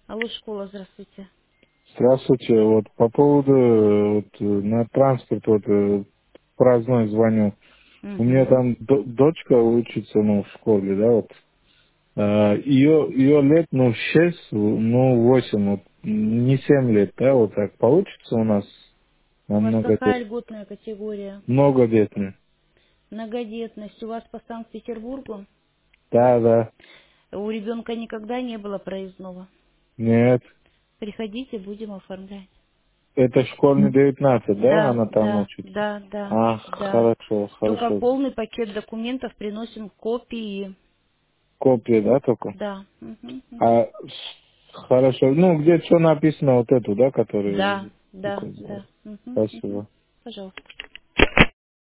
Алло, школа, здравствуйте. Здравствуйте. Вот по поводу на транспорт праздной звоню. У меня Угу. там дочка учится, в школе, да, вот. Ее лет, 6, 8, вот, не 7 лет, да, вот так получится у нас У на вас какая льготная категория? многодетный. Многодетность. У вас по Санкт-Петербургу? Да, да. У ребенка никогда не было проездного? Нет. Приходите, будем оформлять. Это школьный 19, да, Да, она там да, учится? да, да, А, да. хорошо, Только хорошо. полный пакет документов приносим копии. Копия, да, только? Да. Мгм, А, мгм. хорошо. Где что написано, вот эту, да, Да, которую да, указал. да. Мгм, мгм. Спасибо. Пожалуйста.